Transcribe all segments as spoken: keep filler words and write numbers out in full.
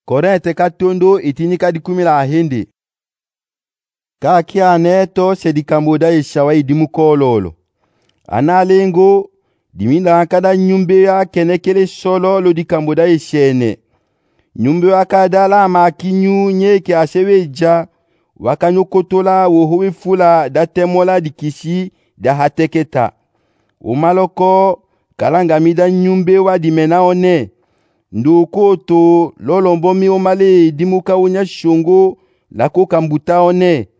Korente katondo itinika dikumila ahindi. Kaki aneto sedikamboda ishawa idimu kololo. Analengo diminda akada nyumbe ya kenekele solo lo dikamboda ishene. Nyumbe akada la makinyu nyeke aseweja wakanyokotola wohowe fula datemola dikishi da hateketa. Umaloko kalangamida nyumbe wa dimena one. Ndukoto lolombomi omale dimuka unya shongo lako kambuta one.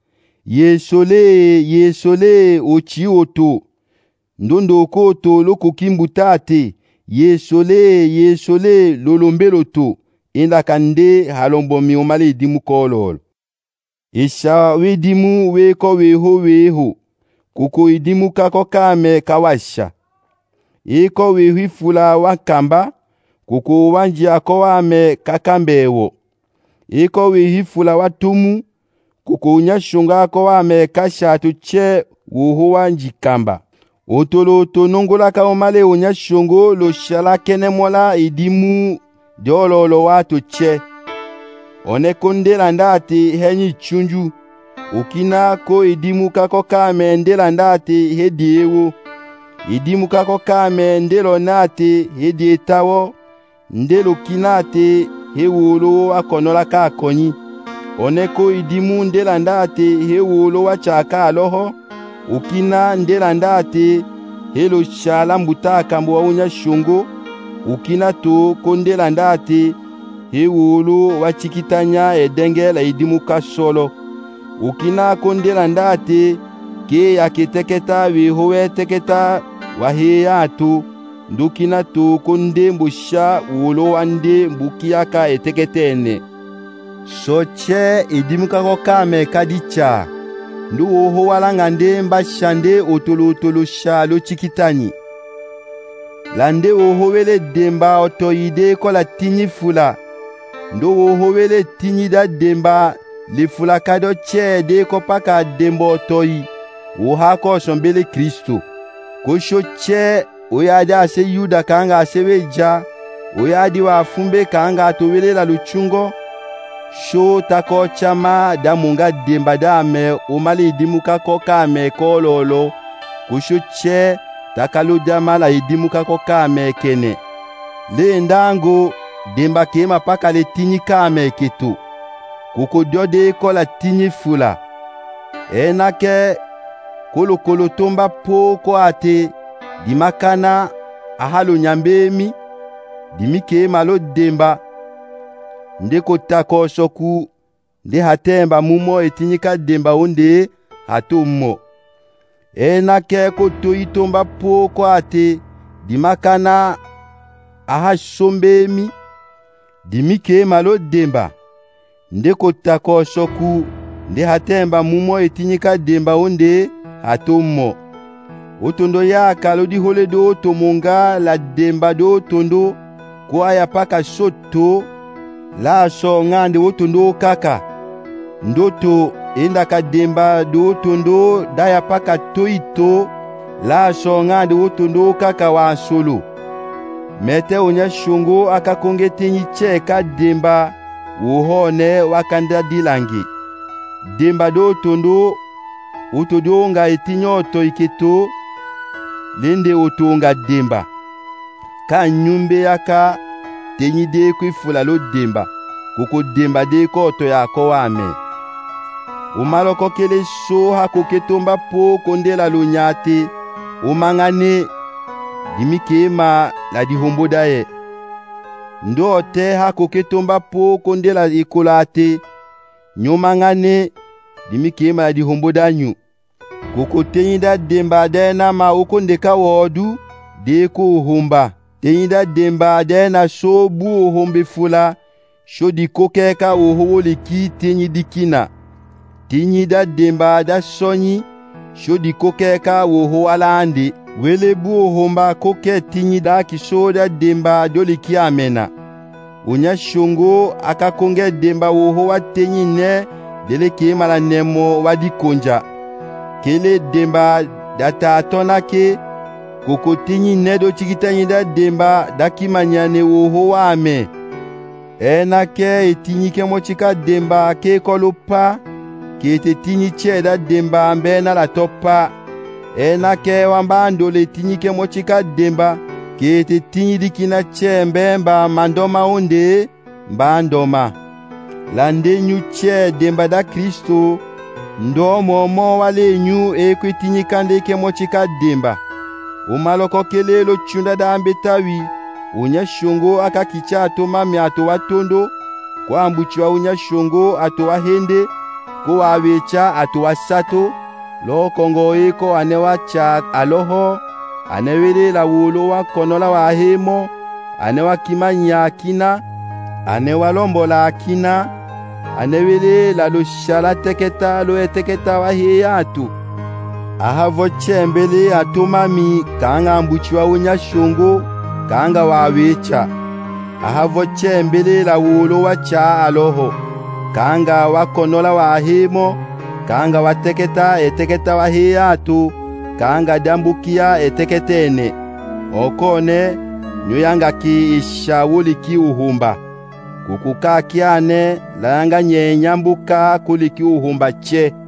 Yesole yesole ochi oto. Ndondokoto loko kimbutate. Yesole yesole lolombeloto. Inda kande halombomi omale dimuka olol. Isha we dimu weko weho weho. Kuko idimuka kokame kawasha. Eko wehi fula wakamba. Kuko wanji akowame kakambewo. Eko wehi fula watumu. Kuko unyashunga akowame kashatu che woho wanji kamba. Otolo tonongola kaomale unyashungo lo shala kenemola idimu diololo watu che. Onekonde landati henyi chunju. Ukina ko idimu kako kame ndela ndati hedi ewo. Idimu kako kame ndelo nati hedi etawo. Ndelo kinate hewolo akonola ka konyi. Oneko idimu ndela ndati hewolo wachaka aloho. Ukina ndela ndati helo shala mbuta kambu wa unya shungo. Ukina to kondela ndati hewolo wachikitanya edengela idimu kasolo. Ukina kondela ndate ke yaketeketa wehowe teketa waheya atu. Ndukina to konde mbusha ulo wande mbukiyaka eteketene. Soche idimuka kokame kadicha. Ndu oho walangande mbashande otolo otolo sha lo chikitani. Lande oho wele demba otoide kola tinyi fula. Ndu oho wele tinyi da demba le fula kado che de kopaka dembo toyi. Oha ko sombele Kristo. Kosho che oyadi ase yuda kanga ase weja. Oyadi wa fumbe kanga atowele la luchungo. Sho tako chama da munga demba da me omali idimuka koka me kololo. Kosho che takalo dama la idimuka koka me kene. Le ndango demba kema paka le tinyi kame ketu. Koko diode kola tinyi fula. Enake kolo kolo tomba po ko ate. Dimakana ahalo nyambemi. Dimike malo demba. Ndeko tako soku. Nde hatemba mumo etinyika demba onde hatumo. Enake koto itomba po ko ate. Dimakana ahasombemi. Dimike malo demba. Ndeko tako soku. Nde hatemba mumo etinyika demba onde hatumo. Otondo ya kalodi hole do tomonga la demba do tondo. Kwa ya paka soto. La so ngande otondo kaka. Ndoto enda ka demba do tondo daya paka toito. La so ngande otondo kaka wa solo. Mete onya shungo akakonge tenyi che ka demba. Wohone wakanda dilangi. Demba do tondo. Otodo nga etinyo toiketo. Lende otonga demba. Ka nyumbe yaka tenyi de kwi fula lo demba. Koko demba de ko to ya ko ame. Umaloko kele so hako ketomba po kondela lo nyate. Umangane dimike ma la dihombo daye. Ndo te hako ketomba po kondela ikolate. Nyomangane dimike ma la dihombo danyu. Koko tenyida demba dena ma okondeka wodu deko homba. Tenyida demba dena so bu hombe fula. Shodi kokeka oho liki tenyidikina. Tenyida demba da sonyi. Shodi kokeka oho alande. Wele bu homba koke tenyida kisoda demba doliki amena. Unya shongo akakonge demba oho wa tenyine deleke mala nemo wadikonja. Kele demba data tonake. Koko tinyi nedo chikitanyida demba dakimanyane woho wame. enake itinyike mochika demba ke kolupa kete tinyi cheda demba mbena la topa enake wambando le tinyike mochika demba kete tinyi dikina chembe mba mandoma unde mbandoma lande nyu che demba da Kristo ndo momo wale nyu ekwe tinyi kande ke mochika demba umaloko kelelo chunda da ambetawi unya shongo akakicha atoma miato watondo kwa ambuchiwa unya shongo ato wahende ko wawecha ato wasato lo kongo eko anewacha aloho anewele la wulo wa konola wa hemo anewa kimanya akina anewalombola akina anewele la lo shala teketa lo eteketa wa heyatu ahavo chembele atomami kanga ambuchiwa unya shongo kanga wawecha ahavo chembele la wulo wa cha aloho kanga wakonola wa hemo kanga wateketa eteketa wa heyatu kanga dambukia eteketene okone nyuyanga ki ishawuli ki uhumba kukuka kiane layanga nyenyambuka kuliki uhumba che